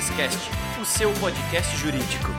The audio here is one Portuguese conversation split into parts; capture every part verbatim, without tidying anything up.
Juriscast, o seu podcast jurídico.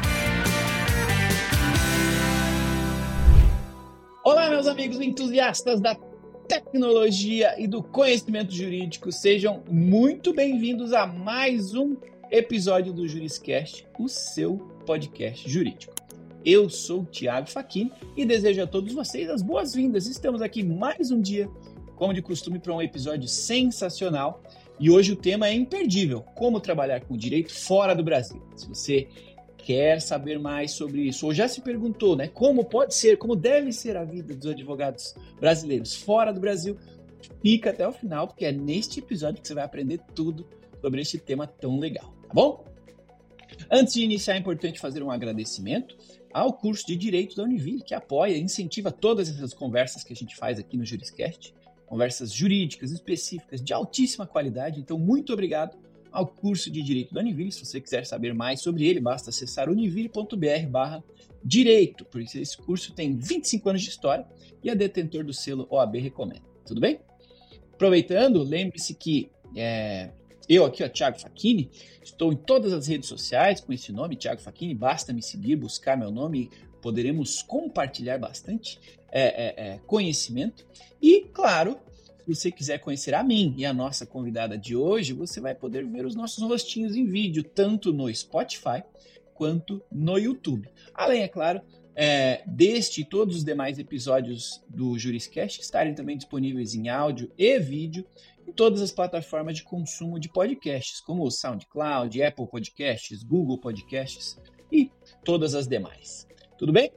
Olá, meus amigos entusiastas da tecnologia e do conhecimento jurídico, sejam muito bem-vindos a mais um episódio do Juriscast, o seu podcast jurídico. Eu sou o Thiago Facchini e desejo a todos vocês as boas-vindas. Estamos aqui mais um dia, como de costume, para um episódio sensacional. E hoje o tema é imperdível: como trabalhar com direito fora do Brasil. Se você quer saber mais sobre isso, ou já se perguntou, né, como pode ser, como deve ser a vida dos advogados brasileiros fora do Brasil, fica até o final, porque é neste episódio que você vai aprender tudo sobre este tema tão legal, tá bom? Antes de iniciar, é importante fazer um agradecimento ao curso de Direito da Univille, que apoia e incentiva todas essas conversas que a gente faz aqui no Juriscast, conversas jurídicas específicas de altíssima qualidade. Então, muito obrigado ao curso de Direito da Univille. Se você quiser saber mais sobre ele, basta acessar univille.br barra direito, porque esse curso tem vinte e cinco anos de história e é detentor do selo O A B Recomenda. Tudo bem? Aproveitando, lembre-se que é, eu aqui, ó, Thiago Facchini, estou em todas as redes sociais com esse nome, Thiago Facchini. Basta me seguir, buscar meu nome, poderemos compartilhar bastante é, é, é, conhecimento. E, claro, se você quiser conhecer a mim e a nossa convidada de hoje, você vai poder ver os nossos rostinhos em vídeo, tanto no Spotify quanto no YouTube. Além, é claro, é, deste e todos os demais episódios do Juriscast estarem também disponíveis em áudio e vídeo em todas as plataformas de consumo de podcasts, como o SoundCloud, Apple Podcasts, Google Podcasts e todas as demais. Tudo bem?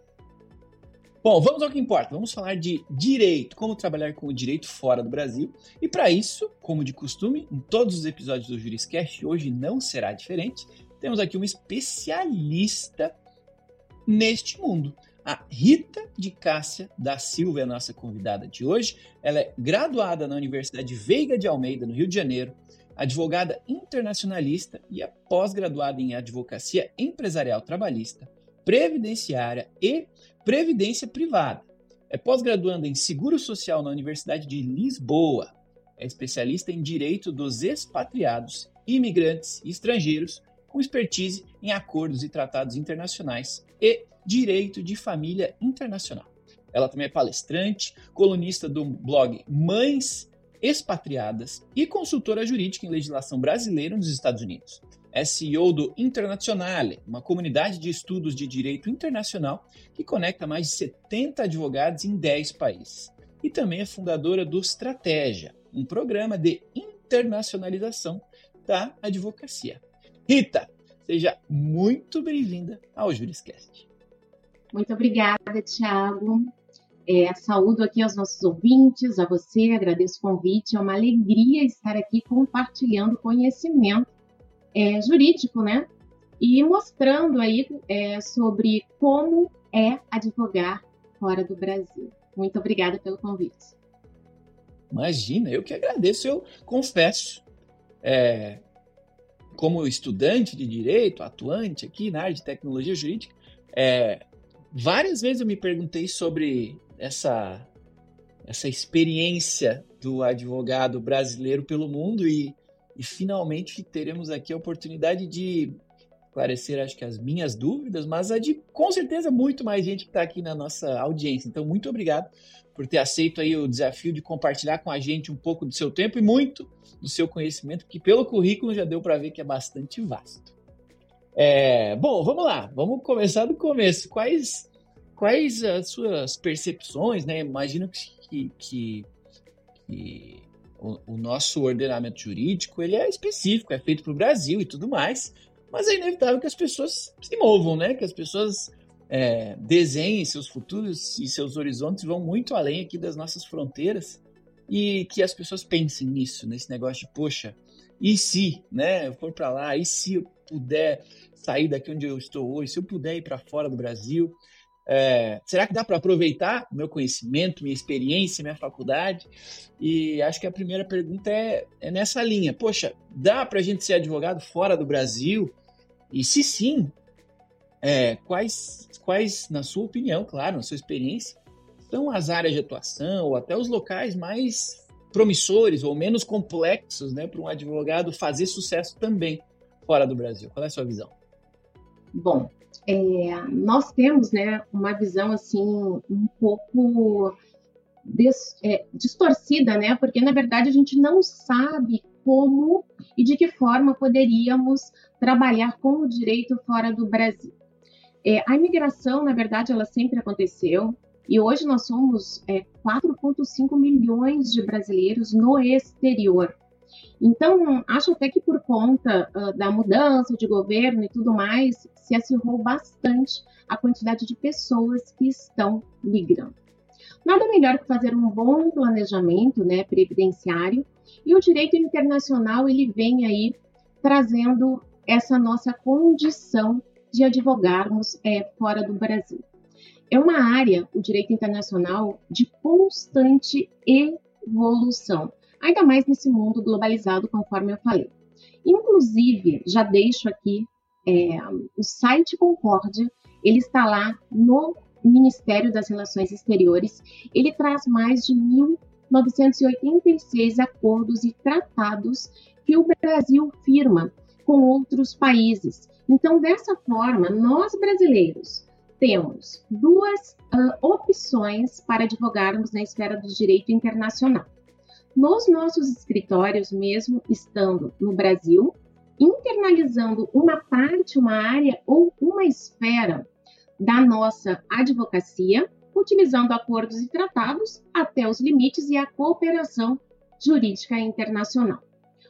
Bom, vamos ao que importa. Vamos falar de direito, como trabalhar com o direito fora do Brasil. E para isso, como de costume, em todos os episódios do Juriscast, hoje não será diferente, temos aqui uma especialista neste mundo. A Rita de Cássia da Silva é a nossa convidada de hoje. Ela é graduada na Universidade Veiga de Almeida, no Rio de Janeiro, advogada internacionalista e é pós-graduada em advocacia empresarial trabalhista, previdenciária e previdência privada. É pós-graduanda em Seguro Social na Universidade de Lisboa. É especialista em Direito dos Expatriados, Imigrantes e Estrangeiros, com expertise em acordos e tratados internacionais e Direito de Família Internacional. Ela também é palestrante, colunista do blog Mães Expatriadas e consultora jurídica em legislação brasileira nos Estados Unidos. É C E O do Internazionale, uma comunidade de estudos de direito internacional que conecta mais de setenta advogados em dez países. E também é fundadora do Stratégia, um programa de internacionalização da advocacia. Rita, seja muito bem-vinda ao Juriscast. Muito obrigada, Thiago. É, saúdo aqui aos nossos ouvintes, a você, agradeço o convite. É uma alegria estar aqui compartilhando conhecimento É, jurídico, né? E mostrando aí é, sobre como é advogar fora do Brasil. Muito obrigada pelo convite. Imagina, eu que agradeço. Eu confesso, é, como estudante de direito, atuante aqui na área de tecnologia jurídica, é, várias vezes eu me perguntei sobre essa, essa experiência do advogado brasileiro pelo mundo e E finalmente teremos aqui a oportunidade de esclarecer, acho que as minhas dúvidas, mas a de, com certeza, muito mais gente que está aqui na nossa audiência. Então, muito obrigado por ter aceito aí o desafio de compartilhar com a gente um pouco do seu tempo e muito do seu conhecimento, que pelo currículo já deu para ver que é bastante vasto. É, bom, vamos lá. Vamos começar do começo. Quais, quais as suas percepções, né? Imagino que... que, que O, o nosso ordenamento jurídico ele é específico, é feito para o Brasil e tudo mais, mas é inevitável que as pessoas se movam, né? Que as pessoas é, desenhem seus futuros e seus horizontes, vão muito além aqui das nossas fronteiras e que as pessoas pensem nisso, nesse negócio de, poxa, e se, né, eu for para lá, e se eu puder sair daqui onde eu estou hoje, se eu puder ir para fora do Brasil, É, será que dá para aproveitar o meu conhecimento, minha experiência, minha faculdade? E acho que a primeira pergunta é, é nessa linha. Poxa, dá para a gente ser advogado fora do Brasil? E se sim, é, quais, quais, na sua opinião, claro, na sua experiência, são as áreas de atuação ou até os locais mais promissores ou menos complexos, né, para um advogado fazer sucesso também fora do Brasil? Qual é a sua visão? Bom, é, nós temos, né, uma visão assim um pouco des, é, distorcida, né? Porque na verdade a gente não sabe como e de que forma poderíamos trabalhar com o direito fora do Brasil. É, a imigração, na verdade, ela sempre aconteceu e hoje nós somos é, quatro vírgula cinco milhões de brasileiros no exterior. Então, acho até que por conta uh, da mudança de governo e tudo mais, se acirrou bastante a quantidade de pessoas que estão migrando. Nada melhor que fazer um bom planejamento, né, previdenciário, e o direito internacional ele vem aí trazendo essa nossa condição de advogarmos é, fora do Brasil. É uma área, o direito internacional, de constante evolução. Ainda mais nesse mundo globalizado, conforme eu falei. Inclusive, já deixo aqui é, o site Concórdia, ele está lá no Ministério das Relações Exteriores, ele traz mais de mil novecentos e oitenta e seis acordos e tratados que o Brasil firma com outros países. Então, dessa forma, nós brasileiros temos duas uh, opções para advogarmos na esfera do direito internacional. Nos nossos escritórios, mesmo estando no Brasil, internalizando uma parte, uma área ou uma esfera da nossa advocacia, utilizando acordos e tratados até os limites e a cooperação jurídica internacional.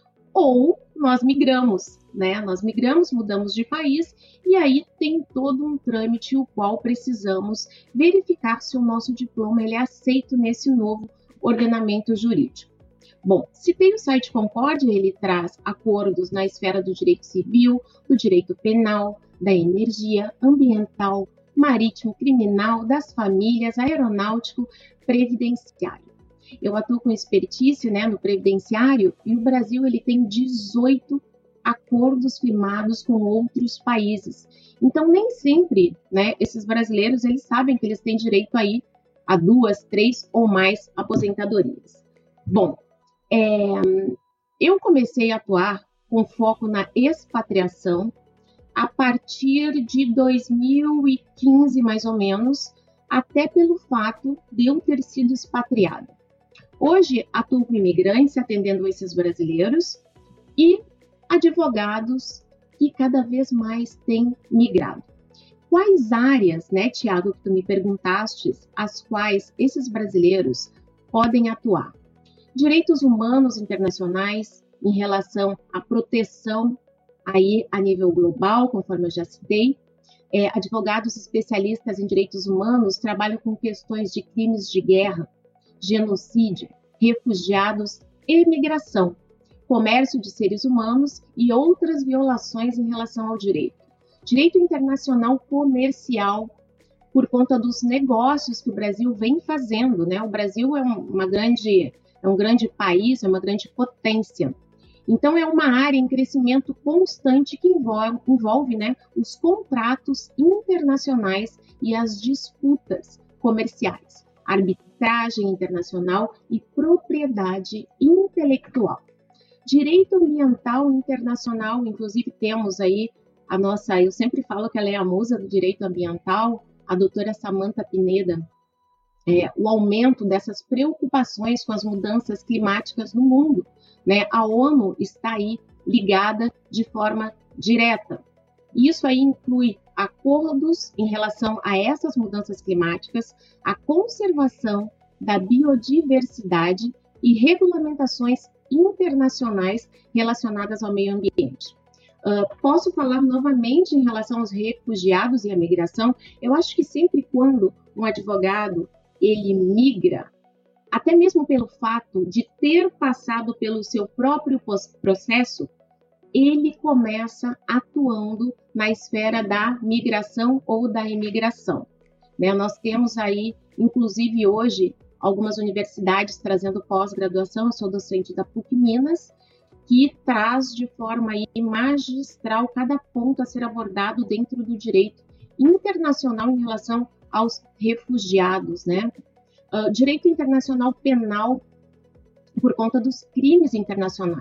Ou nós migramos, né? Nós migramos, mudamos de país e aí tem todo um trâmite o qual precisamos verificar se o nosso diploma ele é aceito nesse novo ordenamento jurídico. Bom, citei o site Concórdia, ele traz acordos na esfera do direito civil, do direito penal, da energia, ambiental, marítimo, criminal, das famílias, aeronáutico, previdenciário. Eu atuo com expertise, né, no previdenciário e o Brasil ele tem dezoito acordos firmados com outros países. Então, nem sempre, né, esses brasileiros eles sabem que eles têm direito aí a duas, três ou mais aposentadorias. Bom, é, eu comecei a atuar com foco na expatriação a partir de dois mil e quinze, mais ou menos, até pelo fato de eu ter sido expatriada. Hoje, atuo com imigrantes, atendendo esses brasileiros e advogados que cada vez mais têm migrado. Quais áreas, né, Tiago, que tu me perguntaste, as quais esses brasileiros podem atuar? Direitos humanos internacionais em relação à proteção aí a nível global, conforme eu já citei. É, advogados especialistas em direitos humanos trabalham com questões de crimes de guerra, genocídio, refugiados e migração, comércio de seres humanos e outras violações em relação ao direito. Direito internacional comercial, por conta dos negócios que o Brasil vem fazendo, né? O Brasil é, uma grande, é um grande país, é uma grande potência. Então, é uma área em crescimento constante que envolve, envolve né, os contratos internacionais e as disputas comerciais, arbitragem internacional e propriedade intelectual. Direito ambiental internacional, inclusive temos aí a nossa, eu sempre falo que ela é a musa do direito ambiental, a doutora Samantha Pineda, é, o aumento dessas preocupações com as mudanças climáticas no mundo. Né? A ONU está aí ligada de forma direta. Isso aí inclui acordos em relação a essas mudanças climáticas, a conservação da biodiversidade e regulamentações internacionais relacionadas ao meio ambiente. Uh, posso falar novamente em relação aos refugiados e à migração? Eu acho que sempre quando um advogado ele migra, até mesmo pelo fato de ter passado pelo seu próprio processo, ele começa atuando na esfera da migração ou da imigração. Né? Nós temos aí, inclusive hoje, algumas universidades trazendo pós-graduação, eu sou docente da P U C Minas, que traz de forma aí magistral cada ponto a ser abordado dentro do direito internacional em relação aos refugiados, né? Uh, direito internacional penal por conta dos crimes internacionais.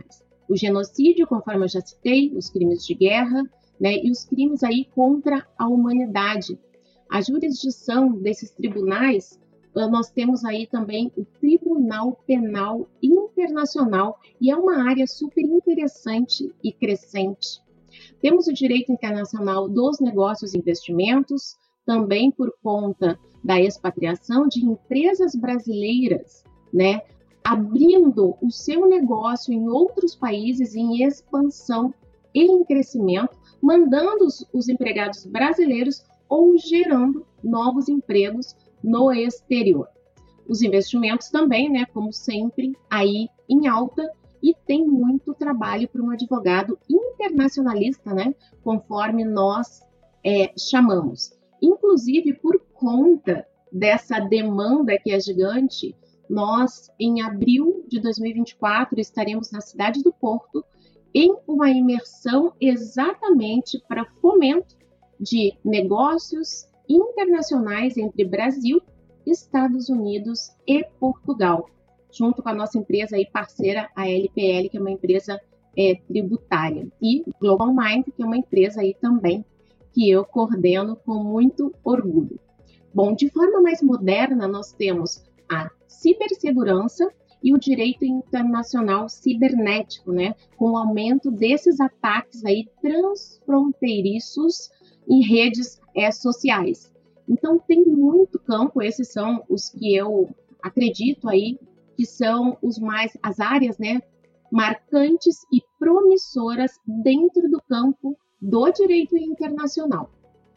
o genocídio, conforme eu já citei, os crimes de guerra, né, e os crimes aí contra a humanidade. A jurisdição desses tribunais, nós temos aí também o Tribunal Penal Internacional, e é uma área super interessante e crescente. Temos o direito internacional dos negócios e investimentos, também por conta da expatriação de empresas brasileiras, né, abrindo o seu negócio em outros países em expansão e em crescimento, mandando os, os empregados brasileiros ou gerando novos empregos no exterior. Os investimentos também, né, como sempre, aí em alta, e tem muito trabalho para um advogado internacionalista, né, conforme nós é, chamamos. Inclusive, por conta dessa demanda que é gigante, nós, em abril de dois mil e vinte e quatro, estaremos na cidade do Porto em uma imersão exatamente para fomento de negócios internacionais entre Brasil, Estados Unidos e Portugal, junto com a nossa empresa aí parceira, a L P L, que é uma empresa é, tributária, e Global Mind, que é uma empresa aí também que eu coordeno com muito orgulho. Bom, de forma mais moderna, nós temos a cibersegurança e o direito internacional cibernético, né, com o aumento desses ataques aí transfronteiriços em redes é, sociais. Então, tem muito campo, esses são os que eu acredito aí que são os mais, as áreas, né, marcantes e promissoras dentro do campo do direito internacional.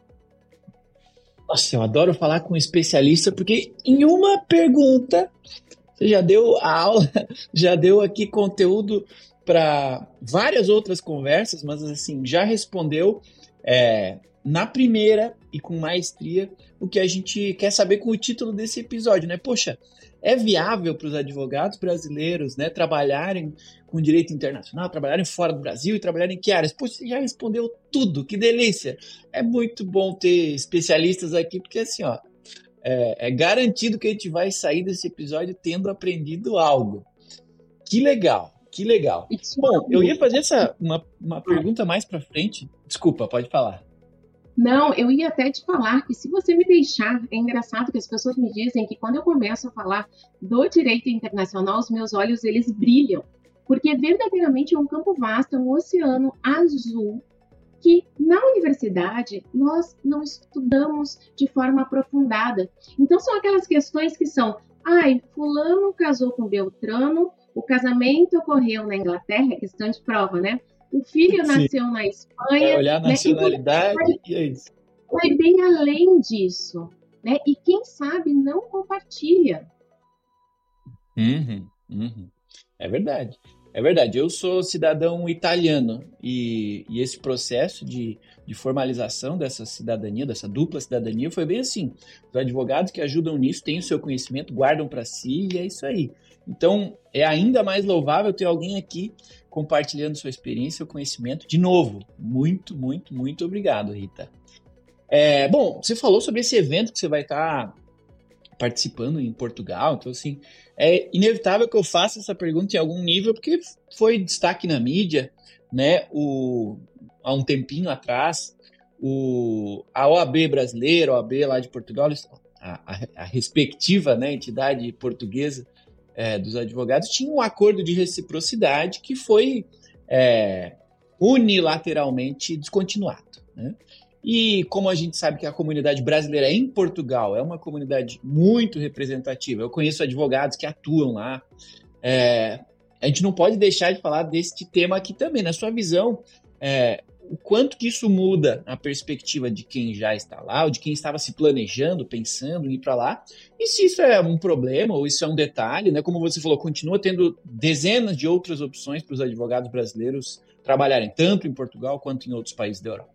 Nossa, eu adoro falar com um especialista, porque em uma pergunta você já deu a aula, já deu aqui conteúdo para várias outras conversas, mas assim, já respondeu é, na primeira e com maestria o que a gente quer saber com o título desse episódio, né? Poxa, é viável para os advogados brasileiros, né, trabalharem com direito internacional, trabalharem fora do Brasil e trabalharem em que áreas? Poxa, você já respondeu tudo, que delícia! É muito bom ter especialistas aqui, porque assim, ó, é, é garantido que a gente vai sair desse episódio tendo aprendido algo. Que legal, que legal. Bom, eu ia fazer essa, uma, uma pergunta mais para frente. Desculpa, pode falar. Não, eu ia até te falar que se você me deixar, é engraçado que as pessoas me dizem que quando eu começo a falar do direito internacional, os meus olhos, eles brilham, porque verdadeiramente é um campo vasto, é um oceano azul, que na universidade nós não estudamos de forma aprofundada. Então são aquelas questões que são, ai, fulano casou com Beltrano, o casamento ocorreu na Inglaterra, é questão de prova, né? O filho Sim. nasceu na Espanha. É olhar a nacionalidade, né? E é isso. Vai bem além disso, né? E quem sabe não compartilha. Uhum, uhum. É verdade, é verdade. Eu sou cidadão italiano e, e esse processo de, de formalização dessa cidadania, dessa dupla cidadania, foi bem assim. Os advogados que ajudam nisso têm o seu conhecimento, guardam para si e é isso aí. Então, é ainda mais louvável ter alguém aqui compartilhando sua experiência, seu conhecimento. De novo, muito, muito, muito obrigado, Rita. É, bom, você falou sobre esse evento que você vai estar participando em Portugal, então assim, é inevitável que eu faça essa pergunta em algum nível, porque foi destaque na mídia, né, o, há um tempinho atrás, o, a O A B brasileira, a O A B lá de Portugal, a, a, a respectiva, né, entidade portuguesa é, dos advogados, tinha um acordo de reciprocidade que foi é, unilateralmente descontinuado, né? E como a gente sabe que a comunidade brasileira em Portugal é uma comunidade muito representativa, eu conheço advogados que atuam lá, é, a gente não pode deixar de falar deste tema aqui também. Na sua visão, é, o quanto que isso muda a perspectiva de quem já está lá, ou de quem estava se planejando, pensando em ir para lá, e se isso é um problema, ou isso é um detalhe, né? Como você falou, continua tendo dezenas de outras opções para os advogados brasileiros trabalharem tanto em Portugal quanto em outros países da Europa.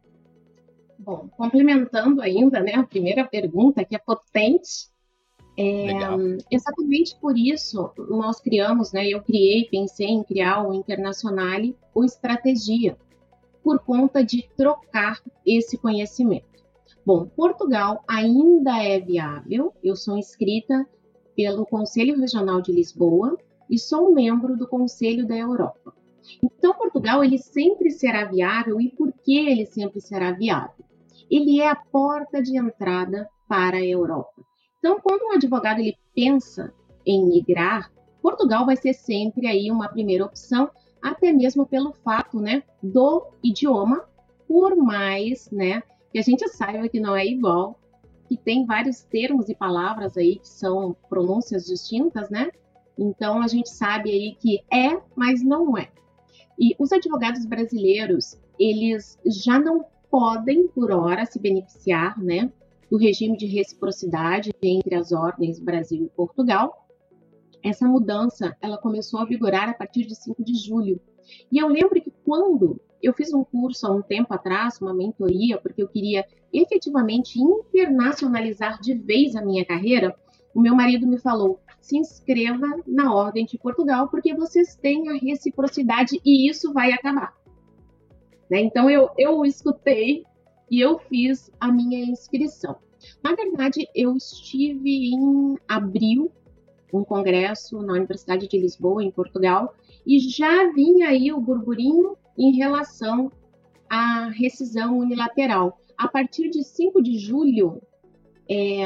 Bom, complementando ainda, né, a primeira pergunta, que é potente, é, exatamente por isso nós criamos, né, eu criei, pensei em criar o Internazionale, o Estratégia, por conta de trocar esse conhecimento. Bom, Portugal ainda é viável, eu sou inscrita pelo Conselho Regional de Lisboa e sou membro do Conselho da Europa. Então, Portugal, ele sempre será viável. E por que ele sempre será viável? Ele é a porta de entrada para a Europa. Então, quando um advogado ele pensa em migrar, Portugal vai ser sempre aí uma primeira opção, até mesmo pelo fato, né, do idioma, por mais, né, que a gente saiba que não é igual, que tem vários termos e palavras aí que são pronúncias distintas, né? Então, a gente sabe aí que é, mas não é. E os advogados brasileiros, eles já não podem, por hora, se beneficiar, né, do regime de reciprocidade entre as ordens Brasil e Portugal. Essa mudança, ela começou a vigorar a partir de cinco de julho. E eu lembro que quando eu fiz um curso há um tempo atrás, uma mentoria, porque eu queria efetivamente internacionalizar de vez a minha carreira, o meu marido me falou, se inscreva na Ordem de Portugal, porque vocês têm a reciprocidade e isso vai acabar. Né? Então, eu, eu escutei e eu fiz a minha inscrição. Na verdade, eu estive em abril, um congresso na Universidade de Lisboa, em Portugal, e já vinha aí o burburinho em relação à rescisão unilateral. A partir de cinco de julho, é,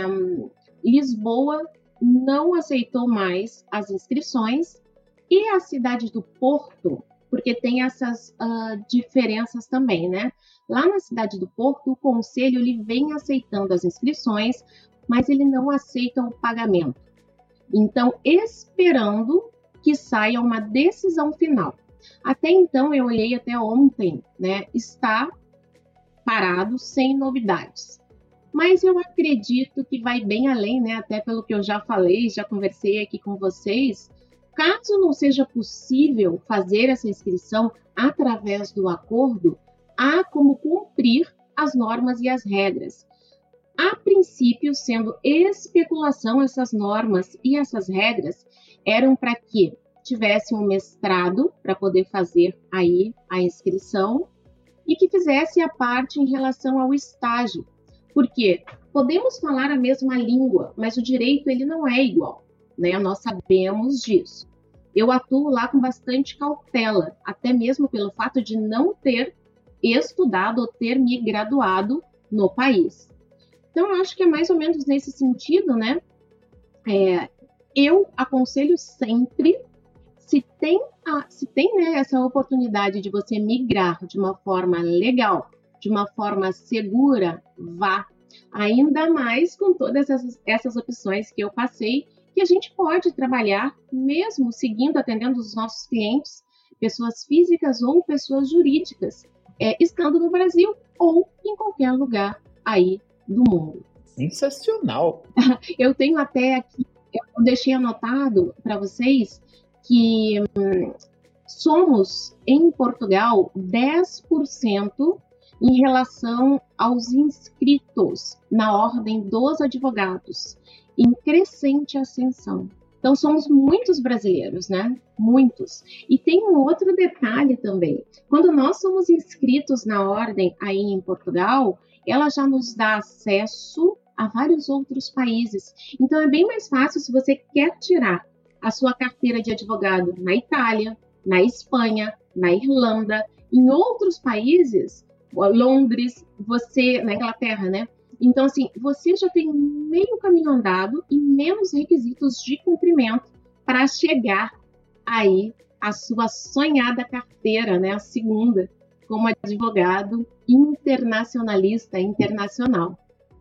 Lisboa não aceitou mais as inscrições e a cidade do Porto, porque tem essas uh, diferenças também, né? Lá na cidade do Porto, o conselho ele vem aceitando as inscrições, mas ele não aceita o pagamento. Então, esperando que saia uma decisão final. Até então, eu olhei até ontem, né? Está parado, sem novidades. Mas eu acredito que vai bem além, né? Até pelo que eu já falei, já conversei aqui com vocês. Caso não seja possível fazer essa inscrição através do acordo, há como cumprir as normas e as regras. A princípio, sendo especulação, essas normas e essas regras eram para que tivesse um mestrado para poder fazer aí a inscrição e que fizesse a parte em relação ao estágio. Porque podemos falar a mesma língua, mas o direito ele não é igual, né? Nós sabemos disso. Eu atuo lá com bastante cautela, até mesmo pelo fato de não ter estudado ou ter me graduado no país. Então, eu acho que é mais ou menos nesse sentido, né? É, eu aconselho sempre, se tem, a, se tem né, essa oportunidade de você migrar de uma forma legal, de uma forma segura, vá. Ainda mais com todas essas, essas opções que eu passei, que a gente pode trabalhar mesmo seguindo, atendendo os nossos clientes, pessoas físicas ou pessoas jurídicas, é, estando no Brasil ou em qualquer lugar aí do mundo. Sensacional! Eu tenho até aqui, eu deixei anotado para vocês que hum, somos, em Portugal, dez por cento em relação aos inscritos na Ordem dos Advogados, em crescente ascensão. Então, somos muitos brasileiros, né? Muitos. E tem um outro detalhe também. Quando nós somos inscritos na Ordem aí em Portugal, ela já nos dá acesso a vários outros países. Então, é bem mais fácil se você quer tirar a sua carteira de advogado na Itália, na Espanha, na Irlanda, em outros países, Londres, você, na Inglaterra, né? Então, assim, você já tem meio caminho andado e menos requisitos de cumprimento para chegar aí à sua sonhada carteira, né? A segunda, como advogado internacionalista, internacional.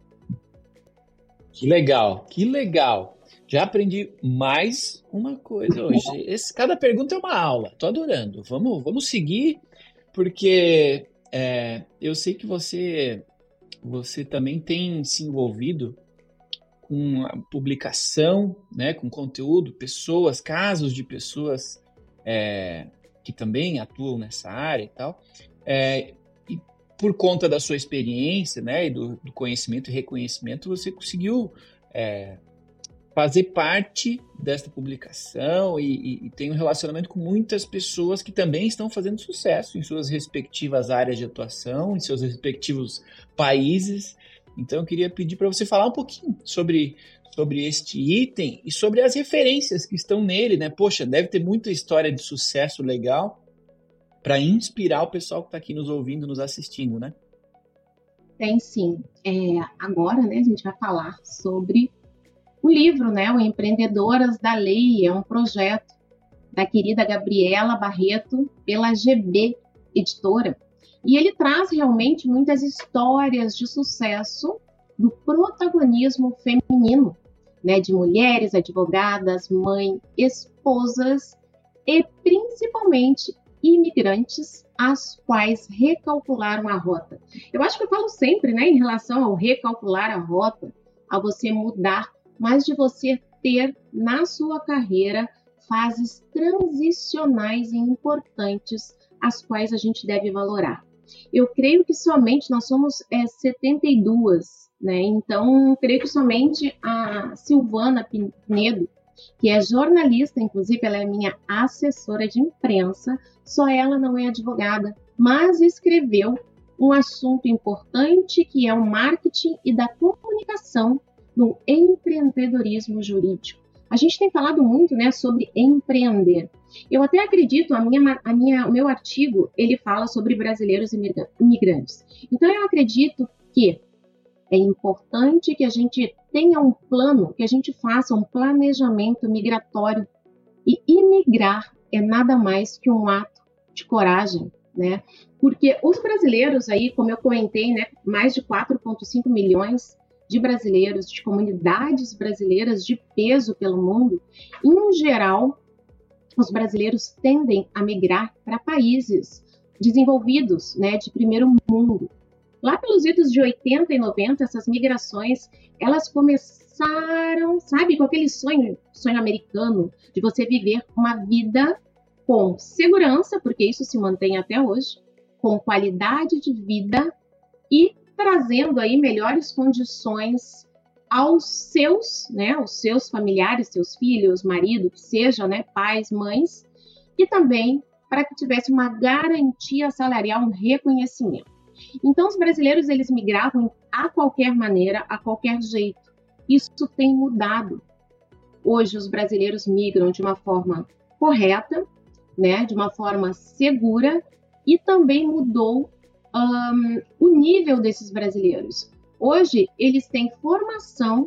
Que legal, que legal. Já aprendi mais uma coisa hoje. Esse, cada pergunta é uma aula. Tô adorando. Vamos, vamos seguir, porque é, eu sei que você, você também tem se envolvido com a publicação, né, com conteúdo, pessoas, casos de pessoas é, que também atuam nessa área e tal. É, e por conta da sua experiência, né, e do, do conhecimento e reconhecimento, você conseguiu é, fazer parte desta publicação e, e, e tem um relacionamento com muitas pessoas que também estão fazendo sucesso em suas respectivas áreas de atuação, em seus respectivos países. Então, eu queria pedir para você falar um pouquinho sobre, sobre este item e sobre as referências que estão nele, né? Poxa, deve ter muita história de sucesso legal. para inspirar o pessoal que está aqui nos ouvindo, nos assistindo, né? Tem sim. É, agora, né, a gente vai falar sobre o livro, né, o Empreendedoras da Lei. É um projeto da querida Gabriela Barreto pela G B Editora. E ele traz realmente muitas histórias de sucesso do protagonismo feminino, né, de mulheres advogadas, mães, esposas e principalmente imigrantes, as quais recalcularam a rota. Eu acho que eu falo sempre, né, em relação ao recalcular a rota, a você mudar, mas de você ter na sua carreira fases transicionais e importantes, as quais a gente deve valorar. Eu creio que somente nós somos é, setenta e duas, né? Então, creio que somente a Silvana Pinedo, que é jornalista, inclusive ela é minha assessora de imprensa, só ela não é advogada, mas escreveu um assunto importante que é o marketing e da comunicação no empreendedorismo jurídico. A gente tem falado muito, né, sobre empreender. Eu até acredito, a minha, a minha, o meu artigo, ele fala sobre brasileiros imigrantes. Então, eu acredito que é importante que a gente tenha um plano, que a gente faça um planejamento migratório. E imigrar é nada mais que um ato de coragem, né? Porque os brasileiros aí, como eu comentei, né, mais de quatro vírgula cinco milhões de brasileiros, de comunidades brasileiras de peso pelo mundo, em geral, os brasileiros tendem a migrar para países desenvolvidos, né, de primeiro mundo. Lá pelos idos de oitenta e noventa, essas migrações, elas começaram, sabe, com aquele sonho, sonho americano, de você viver uma vida com segurança, porque isso se mantém até hoje, com qualidade de vida e trazendo aí melhores condições aos seus, né, aos seus familiares, seus filhos, marido, que seja, né, pais, mães, e também para que tivesse uma garantia salarial, um reconhecimento. Então, os brasileiros, eles migravam a qualquer maneira, a qualquer jeito. Isso tem mudado. Hoje, os brasileiros migram de uma forma correta, né, de uma forma segura, e também mudou um, o nível desses brasileiros. Hoje, eles têm formação,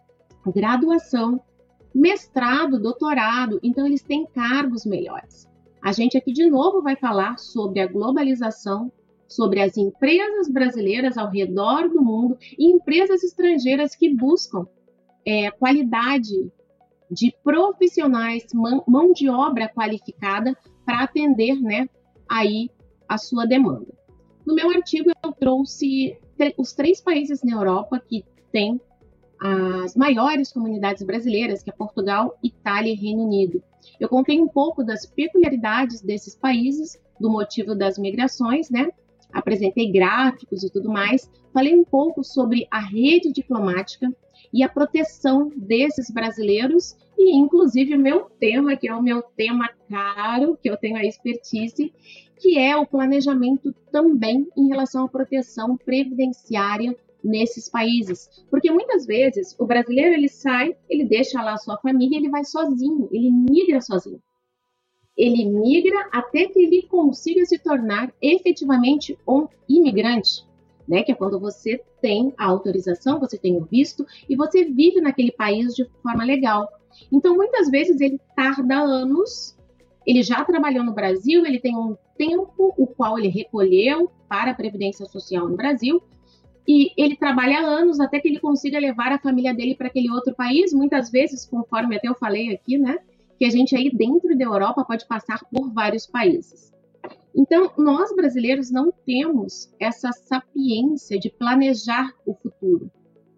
graduação, mestrado, doutorado, então eles têm cargos melhores. A gente aqui, de novo, vai falar sobre a globalização, sobre as empresas brasileiras ao redor do mundo e empresas estrangeiras que buscam é, qualidade de profissionais, mão, mão de obra qualificada para atender, né, aí a sua demanda. No meu artigo, eu trouxe os três países na Europa que têm as maiores comunidades brasileiras, que é Portugal, Itália e Reino Unido. Eu contei um pouco das peculiaridades desses países, do motivo das migrações, né? Apresentei gráficos e tudo mais. Falei um pouco sobre a rede diplomática e a proteção desses brasileiros e, inclusive, o meu tema, que é o meu tema caro, que eu tenho a expertise, que é o planejamento também em relação à proteção previdenciária nesses países. Porque muitas vezes o brasileiro ele sai, ele deixa lá a sua família, ele vai sozinho, ele migra sozinho. Ele migra até que ele consiga se tornar efetivamente um imigrante, né? Que é quando você tem a autorização, você tem o visto e você vive naquele país de forma legal. Então, muitas vezes ele tarda anos, ele já trabalhou no Brasil, ele tem um tempo o qual ele recolheu para a Previdência Social no Brasil, e ele trabalha anos até que ele consiga levar a família dele para aquele outro país, muitas vezes, conforme até eu falei aqui, né, que a gente aí dentro da Europa pode passar por vários países. Então, nós brasileiros não temos essa sapiência de planejar o futuro.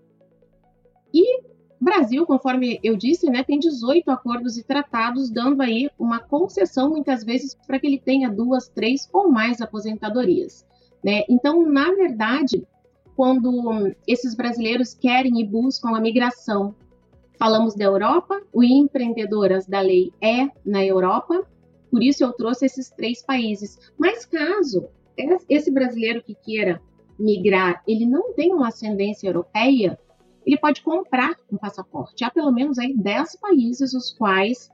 E o Brasil, conforme eu disse, né, tem dezoito acordos e tratados, dando aí uma concessão, muitas vezes, para que ele tenha duas, três ou mais aposentadorias, né? Então, na verdade, quando esses brasileiros querem e buscam a migração, falamos da Europa, o Empreendedoras da Lei é na Europa, por isso eu trouxe esses três países. Mas caso esse brasileiro que queira migrar, ele não tem uma ascendência europeia, ele pode comprar um passaporte. Há pelo menos aí dez países os quais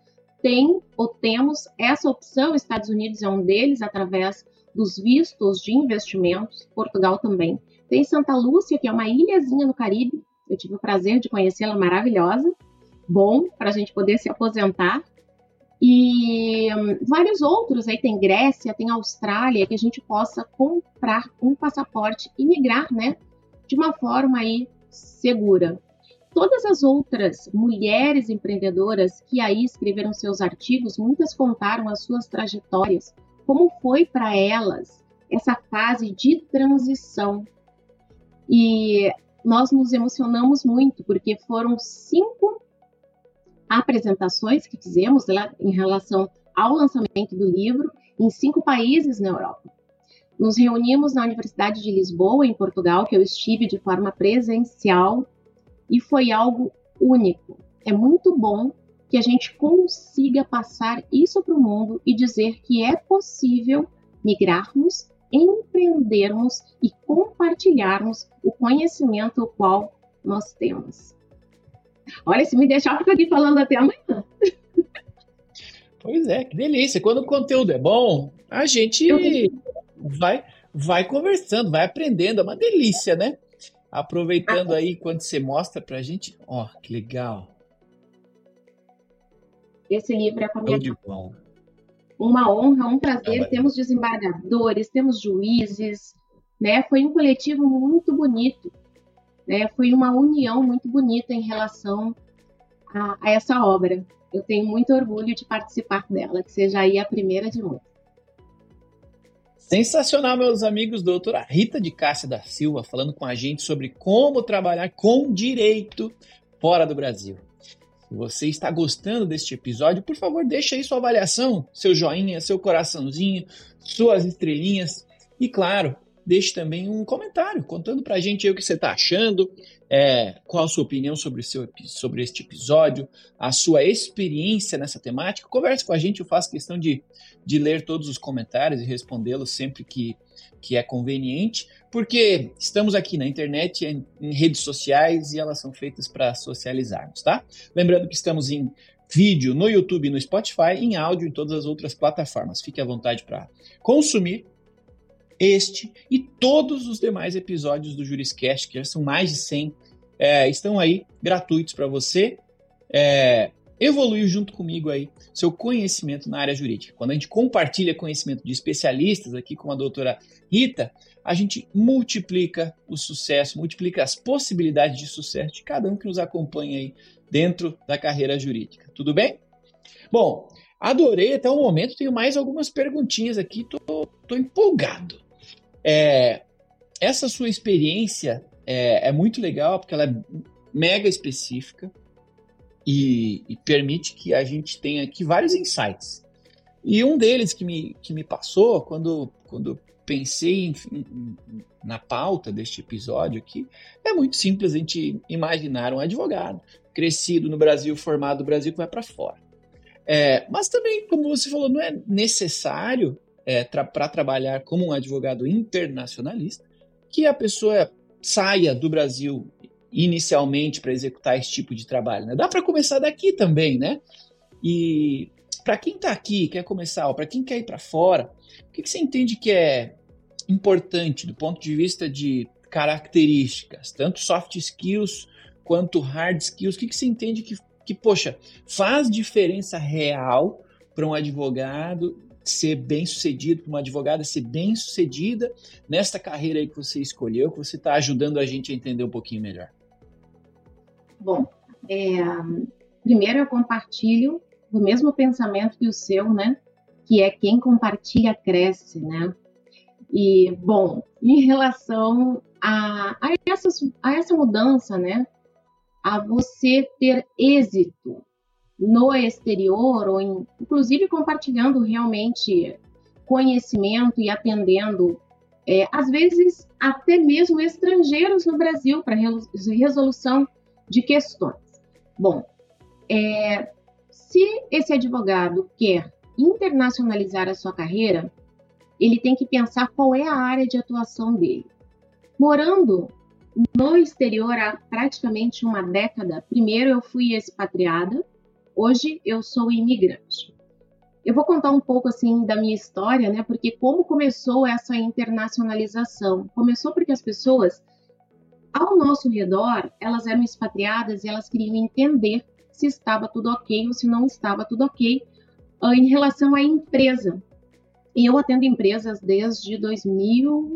tem ou temos essa opção. Estados Unidos é um deles, através dos vistos de investimentos. Portugal também. Tem Santa Lúcia, que é uma ilhazinha no Caribe. Eu tive o prazer de conhecê-la, maravilhosa. Bom, para a gente poder se aposentar. E hum, vários outros. Aí tem Grécia, tem Austrália, que a gente possa comprar um passaporte e migrar, né, de uma forma aí segura. Todas as outras mulheres empreendedoras que aí escreveram seus artigos, muitas contaram as suas trajetórias, como foi para elas essa fase de transição. E nós nos emocionamos muito, porque foram cinco apresentações que fizemos lá em relação ao lançamento do livro em cinco países na Europa. Nos reunimos na Universidade de Lisboa, em Portugal, que eu estive de forma presencial, e foi algo único. É muito bom que a gente consiga passar isso para o mundo e dizer que é possível migrarmos, empreendermos e compartilharmos o conhecimento o qual nós temos. Olha, se me deixar, eu fico aqui falando até amanhã. Pois é, que delícia. Quando o conteúdo é bom, a gente vai, vai conversando, vai aprendendo. É uma delícia, né? Aproveitando aí, quando você mostra pra gente, ó, que legal. Esse livro é para minha de bom. Uma honra, um prazer. Ah, temos desembargadores, temos juízes, né? Foi um coletivo muito bonito, né? Foi uma união muito bonita em relação a, a essa obra. Eu tenho muito orgulho de participar dela, que seja aí a primeira de muitas. Sensacional, meus amigos. Doutora Rita de Cássia da Silva falando com a gente sobre como trabalhar com direito fora do Brasil. Se você está gostando deste episódio, por favor, deixa aí sua avaliação, seu joinha, seu coraçãozinho, suas estrelinhas e, claro, deixe também um comentário contando pra gente aí o que você está achando, é, qual a sua opinião sobre, o seu, sobre este episódio, a sua experiência nessa temática. Converse com a gente, eu faço questão de, de ler todos os comentários e respondê-los sempre que, que é conveniente, porque estamos aqui na internet, em, em redes sociais, e elas são feitas para socializarmos, tá? Lembrando que estamos em vídeo no YouTube e no Spotify, em áudio em todas as outras plataformas. Fique à vontade para consumir este e todos os demais episódios do Juriscast, que já são mais de cem, é, estão aí gratuitos para você é, evoluir junto comigo aí seu conhecimento na área jurídica. Quando a gente compartilha conhecimento de especialistas aqui com a doutora Rita, a gente multiplica o sucesso, multiplica as possibilidades de sucesso de cada um que nos acompanha aí dentro da carreira jurídica. Tudo bem? Bom, adorei até o momento, tenho mais algumas perguntinhas aqui, tô, tô empolgado. É, essa sua experiência é, é muito legal porque ela é mega específica e, e permite que a gente tenha aqui vários insights. E um deles que me, que me passou quando, quando pensei em, em, na pauta deste episódio aqui, é muito simples a gente imaginar um advogado crescido no Brasil, formado no Brasil, que vai para fora. É, mas também, como você falou, não é necessário É, tra- para trabalhar como um advogado internacionalista, que a pessoa saia do Brasil inicialmente para executar esse tipo de trabalho, né? Dá para começar daqui também, né? E para quem está aqui, quer começar, ou para quem quer ir para fora, o que, que você entende que é importante do ponto de vista de características, tanto soft skills quanto hard skills? O que, que você entende que, que, poxa, faz diferença real para um advogado ser bem-sucedido, para uma advogada ser bem-sucedida nesta carreira aí que você escolheu, que você está ajudando a gente a entender um pouquinho melhor? Bom, é, primeiro eu compartilho do mesmo pensamento que o seu, né? Que é quem compartilha cresce, né? E, bom, em relação a, a, essa, a essa mudança, né? A você ter êxito no exterior, ou em, inclusive compartilhando realmente conhecimento e atendendo, é, às vezes, até mesmo estrangeiros no Brasil para resolução de questões. Bom, é, se esse advogado quer internacionalizar a sua carreira, ele tem que pensar qual é a área de atuação dele. Morando no exterior há praticamente uma década, primeiro eu fui expatriada, Hoje eu sou imigrante. Eu vou contar um pouco assim da minha história, né? Porque como começou essa internacionalização? Começou porque as pessoas ao nosso redor, elas eram expatriadas e elas queriam entender se estava tudo ok ou se não estava tudo ok uh, em relação à empresa. E eu atendo empresas desde dois mil,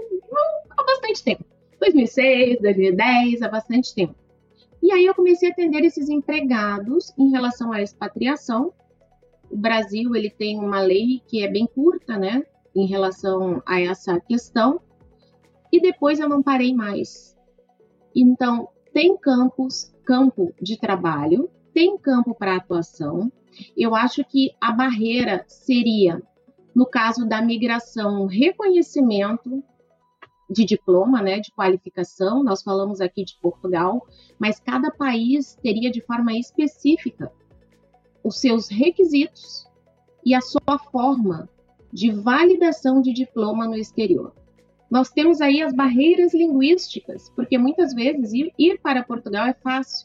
há bastante tempo. dois mil e seis, dois mil e dez, há bastante tempo. E aí eu comecei a atender esses empregados em relação à expatriação. O Brasil, ele tem uma lei que é bem curta, né, em relação a essa questão. E depois eu não parei mais. Então, tem campos, campo de trabalho, tem campo para atuação. Eu acho que a barreira seria, no caso da migração, reconhecimento de diploma, né, de qualificação. Nós falamos aqui de Portugal, mas cada país teria de forma específica os seus requisitos e a sua forma de validação de diploma no exterior. Nós temos aí as barreiras linguísticas, porque muitas vezes ir, ir para Portugal é fácil,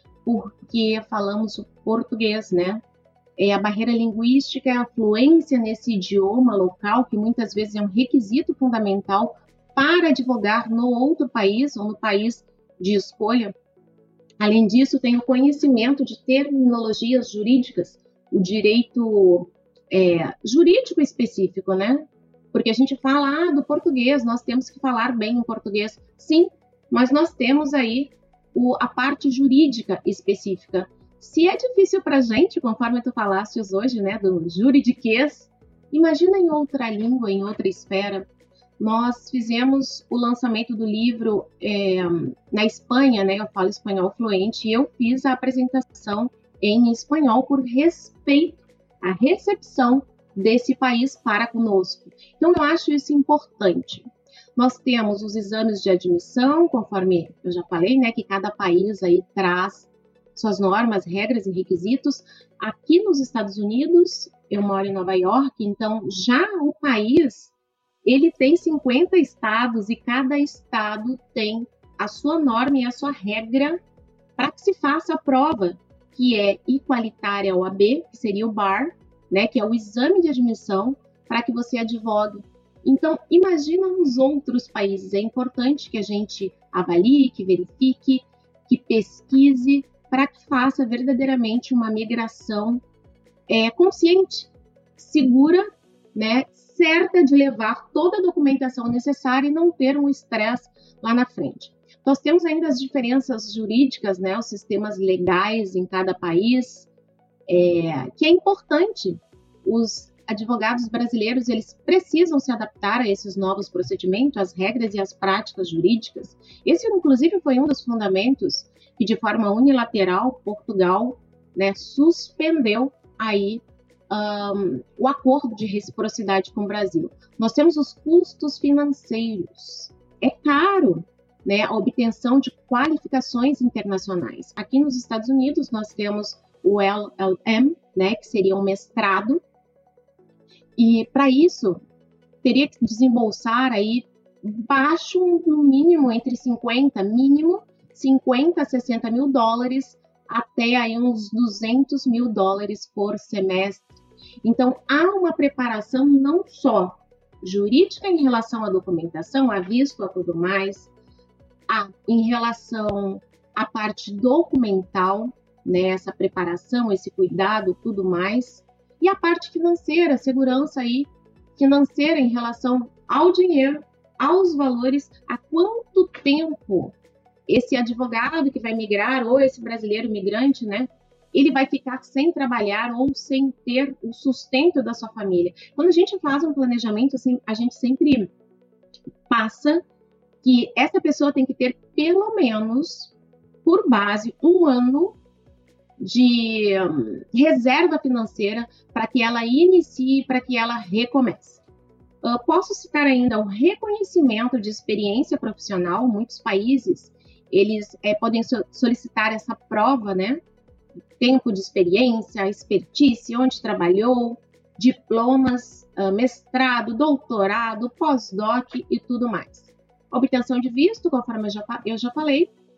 porque falamos o português, né? É, a barreira linguística é a fluência nesse idioma local, que muitas vezes é um requisito fundamental para advogar no outro país ou no país de escolha. Além disso, tem o conhecimento de terminologias jurídicas, o direito é, jurídico específico, né? Porque a gente fala ah, do português, nós temos que falar bem em português. Sim, mas nós temos aí o, a parte jurídica específica. Se é difícil para a gente, conforme tu falaste hoje, né, do juridiquês, imagina em outra língua, em outra esfera. Nós fizemos o lançamento do livro é, na Espanha, né, eu falo espanhol fluente, e eu fiz a apresentação em espanhol por respeito à recepção desse país para conosco. Então, eu acho isso importante. Nós temos os exames de admissão, conforme eu já falei, né, que cada país aí traz suas normas, regras e requisitos. Aqui nos Estados Unidos, eu moro em Nova York, então já o país, ele tem cinquenta estados e cada estado tem a sua norma e a sua regra para que se faça a prova, que é igualitária ao A B, que seria o bar, né, que é o exame de admissão para que você advogue. Então, imagina os outros países. É importante que a gente avalie, que verifique, que pesquise, para que faça verdadeiramente uma migração é, consciente, segura, né, certa de levar toda a documentação necessária e não ter um estresse lá na frente. Nós temos ainda as diferenças jurídicas, né, os sistemas legais em cada país, É, que é importante. Os advogados brasileiros, eles precisam se adaptar a esses novos procedimentos, as regras e as práticas jurídicas. Esse, inclusive, foi um dos fundamentos que, de forma unilateral, Portugal, né, suspendeu aí um, o acordo de reciprocidade com o Brasil. Nós temos os custos financeiros. É caro, né, a obtenção de qualificações internacionais. Aqui nos Estados Unidos, nós temos o L L M, né, que seria um mestrado, e para isso teria que desembolsar aí baixo, no mínimo, entre cinquenta, mínimo, cinquenta a sessenta mil dólares, até aí uns duzentos mil dólares por semestre. Então, há uma preparação não só jurídica em relação à documentação, a visto, a tudo mais, há em relação à parte documental, né, essa preparação, esse cuidado, tudo mais, e a parte financeira, a segurança aí financeira em relação ao dinheiro, aos valores, a quanto tempo esse advogado que vai migrar, ou esse brasileiro migrante, né, ele vai ficar sem trabalhar ou sem ter o sustento da sua família. Quando a gente faz um planejamento, assim, a gente sempre passa que essa pessoa tem que ter pelo menos, por base, um ano de um, reserva financeira para que ela inicie, para que ela recomece. Uh, posso citar ainda o reconhecimento de experiência profissional. Muitos países, eles é, podem so- solicitar essa prova, né? Tempo de experiência, expertise, onde trabalhou, diplomas, uh, mestrado, doutorado, pós-doc e tudo mais. Obtenção de visto, conforme eu já, eu já falei,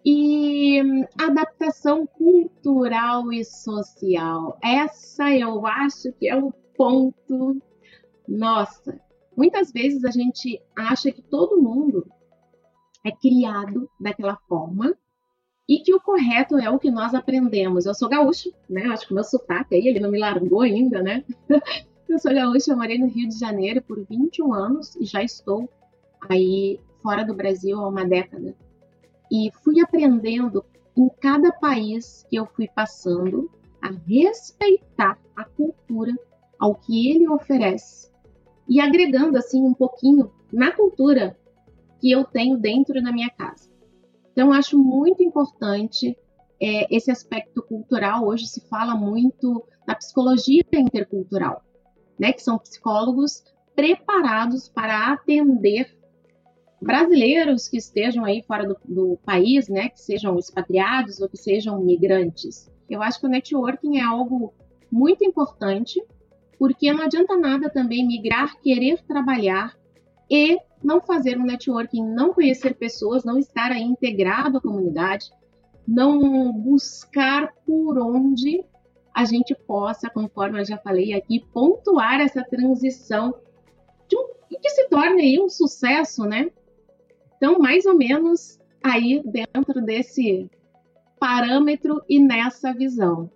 E adaptação cultural e social. Essa eu acho que é o ponto. Nossa, muitas vezes a gente acha que todo mundo é criado daquela forma e que o correto é o que nós aprendemos. Eu sou gaúcha, né? Acho que o meu sotaque aí, ele não me largou ainda, né? Eu sou gaúcha, eu morei no Rio de Janeiro por vinte e um anos e já estou aí fora do Brasil há uma década. E fui aprendendo em cada país que eu fui passando a respeitar a cultura, ao que ele oferece, e agregando assim um pouquinho na cultura que eu tenho dentro da minha casa. Então, acho muito importante é, esse aspecto cultural. Hoje se fala muito da psicologia intercultural, né, que são psicólogos preparados para atender brasileiros que estejam aí fora do, do país, né, que sejam expatriados ou que sejam migrantes. Eu acho que o networking é algo muito importante, porque não adianta nada também migrar, querer trabalhar e não fazer um networking, não conhecer pessoas, não estar aí integrado à comunidade, não buscar por onde a gente possa, conforme eu já falei aqui, pontuar essa transição de um, e que se torne aí um sucesso, né? Então, mais ou menos aí dentro desse parâmetro e nessa visão.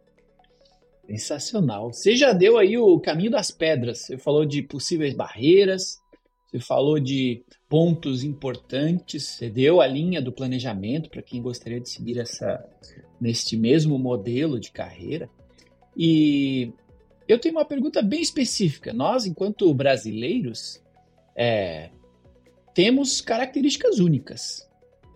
Sensacional. Você já deu aí o caminho das pedras. Você falou de possíveis barreiras, você falou de pontos importantes, você deu a linha do planejamento para quem gostaria de seguir essa, neste mesmo modelo de carreira. E eu tenho uma pergunta bem específica. Nós, enquanto brasileiros, é, temos características únicas.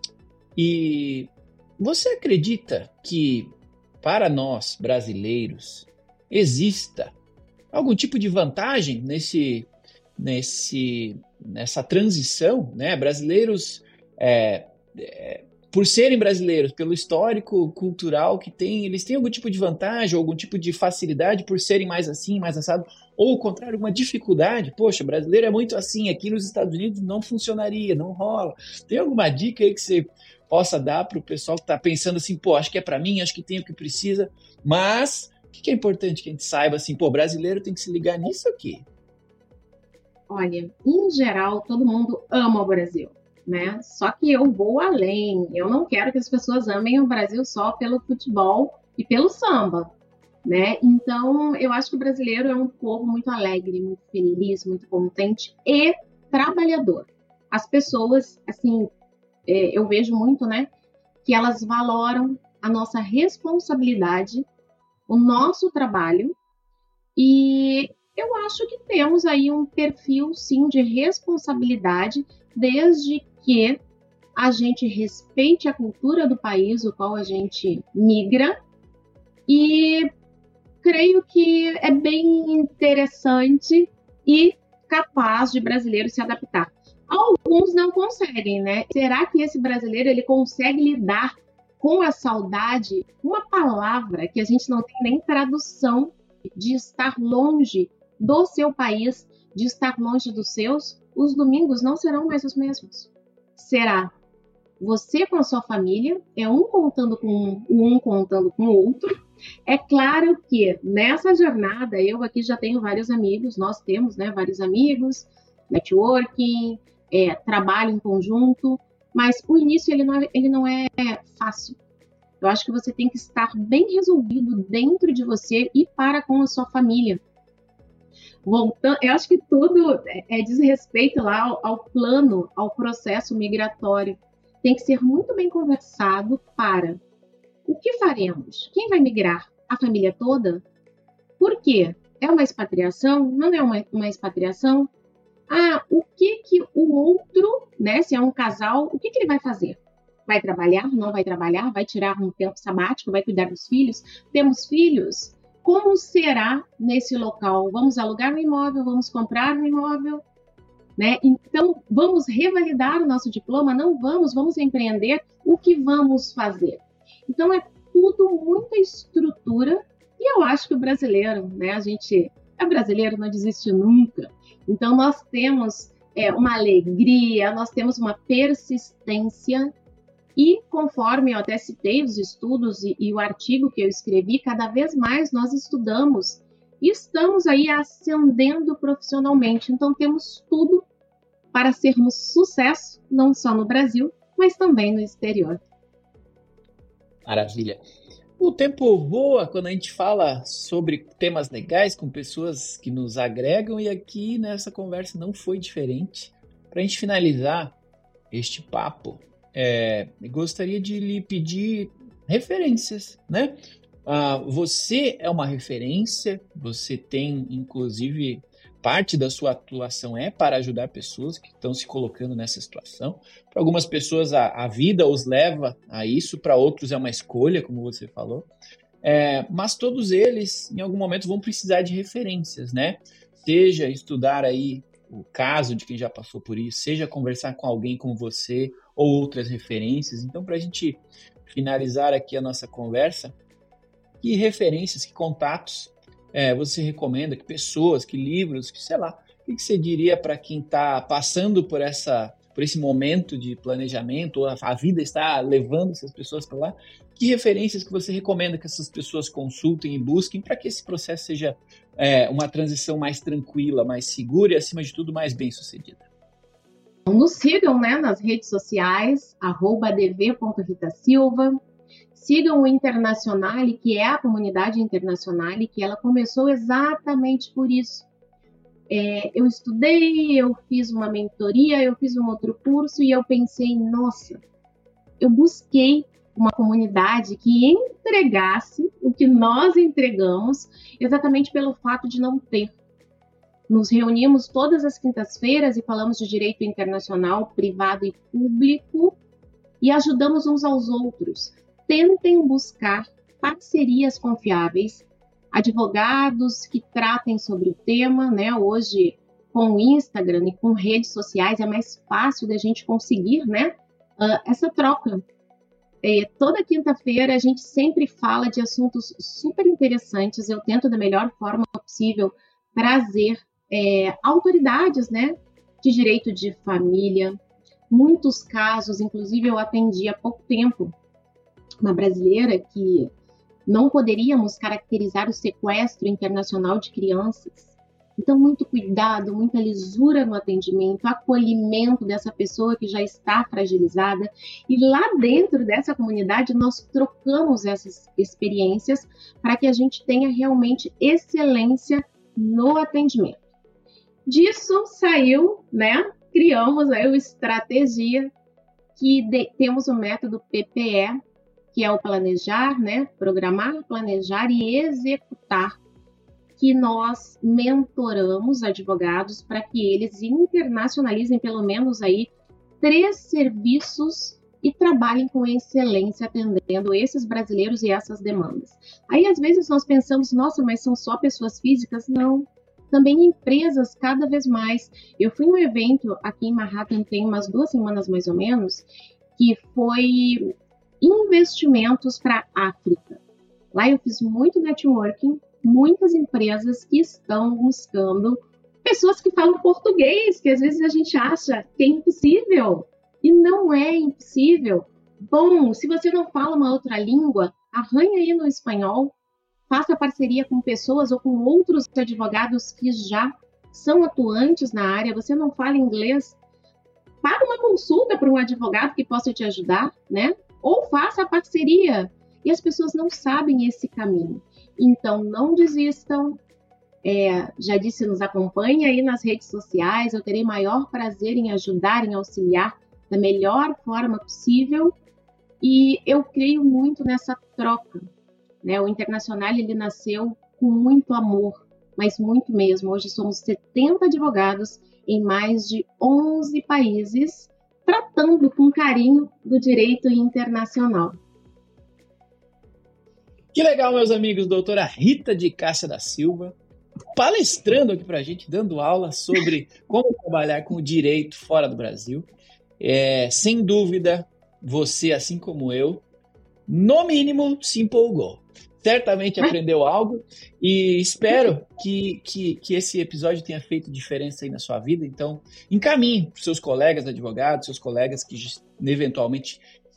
E você acredita que, para nós, brasileiros, exista algum tipo de vantagem nesse, nesse, nessa transição, né? Brasileiros, é, é, por serem brasileiros, pelo histórico cultural que tem, eles têm algum tipo de vantagem, algum tipo de facilidade por serem mais assim, mais assado, ou ao contrário, uma dificuldade? Poxa, brasileiro é muito assim, aqui nos Estados Unidos não funcionaria, não rola. Tem alguma dica aí que você possa dar para o pessoal que está pensando assim, pô, acho que é para mim, acho que tem o que precisa, mas o que é importante que a gente saiba assim, pô, brasileiro tem que se ligar nisso aqui? Olha, em geral, todo mundo ama o Brasil, né? Só que eu vou além. Eu não quero que as pessoas amem o Brasil só pelo futebol e pelo samba, né? Então, eu acho que o brasileiro é um povo muito alegre, muito feliz, muito contente e trabalhador. As pessoas, assim, é, eu vejo muito, né, que elas valoram a nossa responsabilidade, o nosso trabalho, e eu acho que temos aí um perfil, sim, de responsabilidade, desde que a gente respeite a cultura do país, o qual a gente migra, e creio que é bem interessante e capaz de brasileiro se adaptar. Alguns não conseguem, né? Será que esse brasileiro ele consegue lidar com a saudade? Uma palavra que a gente não tem nem tradução, de estar longe do seu país, de estar longe dos seus, os domingos não serão mais os mesmos. Será você com a sua família, é um contando com um, um contando com o outro. É claro que nessa jornada, eu aqui já tenho vários amigos, nós temos, né, vários amigos, networking, é, trabalho em conjunto, mas o início ele não, é, ele não é fácil. Eu acho que você tem que estar bem resolvido dentro de você e para com a sua família. Voltando, eu acho que tudo é desrespeito lá ao, ao plano, ao processo migratório. Tem que ser muito bem conversado para o que faremos? Quem vai migrar? A família toda? Por quê? É uma expatriação? Não é uma, uma expatriação? Ah, o que que o outro, né, se é um casal, o que que ele vai fazer? Vai trabalhar? Não vai trabalhar? Vai tirar um tempo sabático? Vai cuidar dos filhos? Temos filhos? Como será nesse local? Vamos alugar um imóvel? Vamos comprar um imóvel? Né? Então, vamos revalidar o nosso diploma? Não vamos, vamos empreender. O que vamos fazer? Então, é tudo muita estrutura e eu acho que o brasileiro, né, a gente é brasileiro, não desiste nunca. Então, nós temos é, uma alegria, nós temos uma persistência E conforme eu até citei os estudos e, e o artigo que eu escrevi, cada vez mais nós estudamos e estamos aí ascendendo profissionalmente. Então temos tudo para sermos sucesso, não só no Brasil, mas também no exterior. Maravilha. O tempo voa quando a gente fala sobre temas legais com pessoas que nos agregam, e aqui nessa conversa não foi diferente. Para a gente finalizar este papo, é, eu gostaria de lhe pedir referências, né? Ah, você é uma referência, você tem, inclusive, parte da sua atuação é para ajudar pessoas que estão se colocando nessa situação. Para algumas pessoas a, a vida os leva a isso, para outros é uma escolha, como você falou. É, mas todos eles, em algum momento, vão precisar de referências, né? Seja estudar aí o caso de quem já passou por isso, seja conversar com alguém como você ou outras referências. Então, para a gente finalizar aqui a nossa conversa, que referências, que contatos é, você recomenda, que pessoas, que livros, que sei lá, o que, que você diria para quem está passando por, essa, por esse momento de planejamento, ou a, a vida está levando essas pessoas para lá? Que referências que você recomenda que essas pessoas consultem e busquem para que esse processo seja é, uma transição mais tranquila, mais segura e, acima de tudo, mais bem-sucedida? Nos sigam, né, nas redes sociais, arroba adv ponto rita silva. Sigam o Internacionale, que é a comunidade Internacionale, que ela começou exatamente por isso. É, eu estudei, eu fiz uma mentoria, eu fiz um outro curso e eu pensei, nossa, eu busquei uma comunidade que entregasse o que nós entregamos, exatamente pelo fato de não ter. Nos reunimos todas as quintas-feiras e falamos de direito internacional, privado e público, e ajudamos uns aos outros. Tentem buscar parcerias confiáveis, advogados que tratem sobre o tema, né? Hoje, com o Instagram e com redes sociais, é mais fácil da gente conseguir, né, uh, essa troca. É, toda quinta-feira a gente sempre fala de assuntos super interessantes. Eu tento, da melhor forma possível, trazer é, autoridades, né, de direito de família. Muitos casos, inclusive eu atendi há pouco tempo uma brasileira que não poderíamos caracterizar o sequestro internacional de crianças. Então, muito cuidado, muita lisura no atendimento, acolhimento dessa pessoa que já está fragilizada. E lá dentro dessa comunidade, nós trocamos essas experiências para que a gente tenha realmente excelência no atendimento. Disso saiu, né? Criamos aí o Estratégia, que de, temos o método P P E, que é o planejar, né? Programar, planejar e executar, que nós mentoramos advogados para que eles internacionalizem pelo menos aí três serviços e trabalhem com excelência atendendo esses brasileiros e essas demandas. Aí, às vezes, nós pensamos, nossa, mas são só pessoas físicas? Não. Também empresas, cada vez mais. Eu fui num evento aqui em Manhattan, tem umas duas semanas mais ou menos, que foi investimentos para a África. Lá eu fiz muito networking, muitas empresas que estão buscando pessoas que falam português, que às vezes a gente acha que é impossível. E não é impossível. Bom, se você não fala uma outra língua, arranha aí no espanhol, faça parceria com pessoas ou com outros advogados que já são atuantes na área. Você não fala inglês, paga uma consulta para um advogado que possa te ajudar, né? Ou faça a parceria. E as pessoas não sabem esse caminho. Então, não desistam. É, já disse, nos acompanhe aí nas redes sociais. Eu terei maior prazer em ajudar, em auxiliar da melhor forma possível. E eu creio muito nessa troca, né? O Internacional, ele nasceu com muito amor, mas muito mesmo. Hoje somos setenta advogados em mais de onze países, tratando com carinho do direito internacional. Que legal, meus amigos. Doutora Rita de Cássia da Silva, palestrando aqui para a gente, dando aula sobre como trabalhar com o direito fora do Brasil. É, sem dúvida, você, assim como eu, no mínimo, se empolgou. Certamente aprendeu algo e espero que, que, que esse episódio tenha feito diferença aí na sua vida. Então, encaminhe para os seus colegas advogados, seus colegas que eventualmente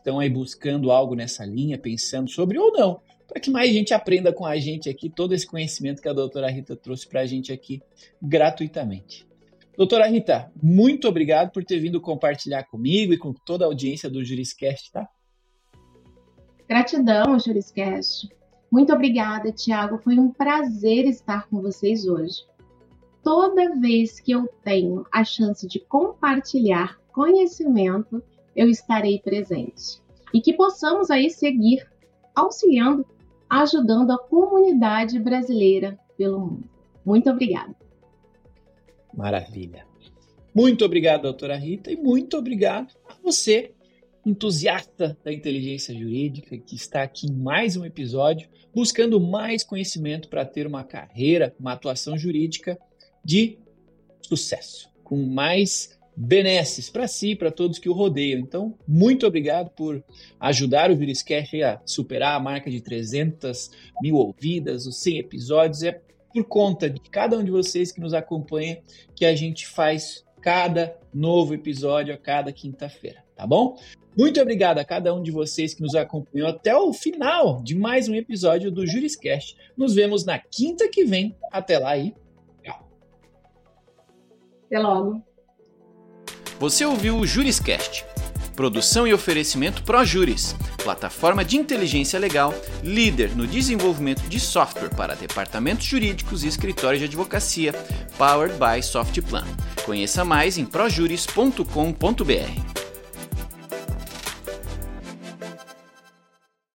estão aí buscando algo nessa linha, pensando sobre ou não, para que mais gente aprenda com a gente aqui todo esse conhecimento que a doutora Rita trouxe para a gente aqui gratuitamente. Doutora Rita, muito obrigado por ter vindo compartilhar comigo e com toda a audiência do Juriscast, tá? Gratidão, Juriscast. Muito obrigada, Tiago. Foi um prazer estar com vocês hoje. Toda vez que eu tenho a chance de compartilhar conhecimento, eu estarei presente. E que possamos aí seguir auxiliando, ajudando a comunidade brasileira pelo mundo. Muito obrigada. Maravilha. Muito obrigado, doutora Rita, e muito obrigado a você, entusiasta da inteligência jurídica, que está aqui em mais um episódio, buscando mais conhecimento para ter uma carreira, uma atuação jurídica de sucesso, com mais benesses para si e para todos que o rodeiam. Então, muito obrigado por ajudar o Juriscast a superar a marca de trezentas mil ouvidas, os cem episódios. É por conta de cada um de vocês que nos acompanha que a gente faz cada novo episódio a cada quinta-feira, tá bom? Muito obrigado a cada um de vocês que nos acompanhou até o final de mais um episódio do Juriscast. Nos vemos na quinta que vem. Até lá e tchau. Até logo. Você ouviu o Juriscast. Produção e oferecimento ProJuris, plataforma de inteligência legal, líder no desenvolvimento de software para departamentos jurídicos e escritórios de advocacia, powered by Softplan. Conheça mais em projuris ponto com ponto br.